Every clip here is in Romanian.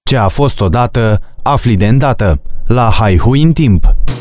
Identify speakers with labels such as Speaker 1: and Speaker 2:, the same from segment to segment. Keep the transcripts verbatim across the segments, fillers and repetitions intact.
Speaker 1: Ce a fost odată, afli de îndată, la Haihui în timp.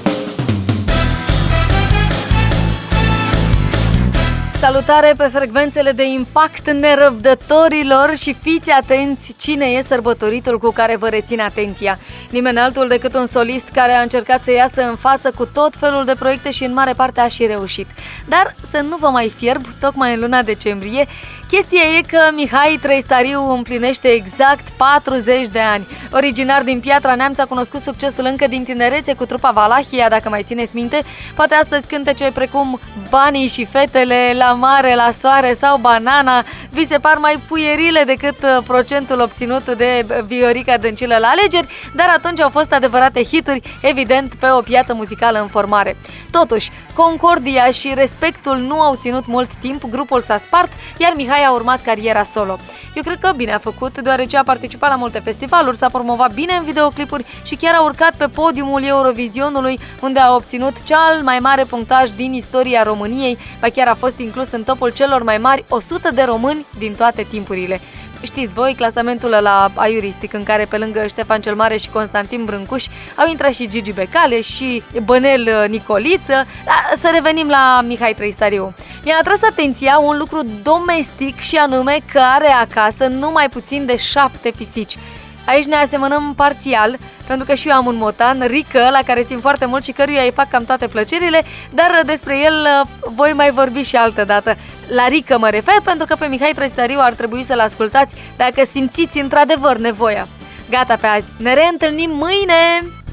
Speaker 2: Salutare pe frecvențele de impact nerăbdătorilor și fiți atenți cine e sărbătoritul cu care vă reține atenția. Nimeni altul decât un solist care a încercat să iasă în față cu tot felul de proiecte și în mare parte a și reușit. Dar să nu vă mai fierb, tocmai în luna decembrie, chestia e că Mihai Trăistariu împlinește exact patruzeci de ani. Originar din Piatra Neamț, a cunoscut succesul încă din tinerețe cu trupa Valahia, dacă mai țineți minte. Poate astăzi cântece precum Banii și fetele, La mare, la soare sau Banana vi se par mai puierile decât procentul obținut de Viorica Dăncilă la alegeri, dar atunci au fost adevărate hituri, evident, pe o piață muzicală în formare. Totuși, concordia și respectul nu au ținut mult timp, grupul s-a spart, iar Mihai a urmat cariera solo. Eu cred că bine a făcut, deoarece a participat la multe festivaluri, s-a promovat bine în videoclipuri și chiar a urcat pe podiumul Eurovizionului, unde a obținut cel mai mare punctaj din istoria României, ba chiar a fost inclus în topul celor mai mari o sută de români din toate timpurile. Știți voi, clasamentul ăla aiuristic în care pe lângă Ștefan cel Mare și Constantin Brâncuș au intrat și Gigi Becale și Bănel Nicoliță. Dar să revenim la Mihai Trăistariu. Mi-a atras atenția un lucru domestic și anume că are acasă numai puțin de șapte pisici. Aici ne asemănăm parțial, pentru că și eu am un motan, Rică, la care țin foarte mult și căruia îi fac cam toate plăcerile, dar despre el voi mai vorbi și altă dată. La Rică mă refer, pentru că pe Mihai Trăistariu ar trebui să-l ascultați dacă simțiți într-adevăr nevoia. Gata pe azi, ne reîntâlnim mâine!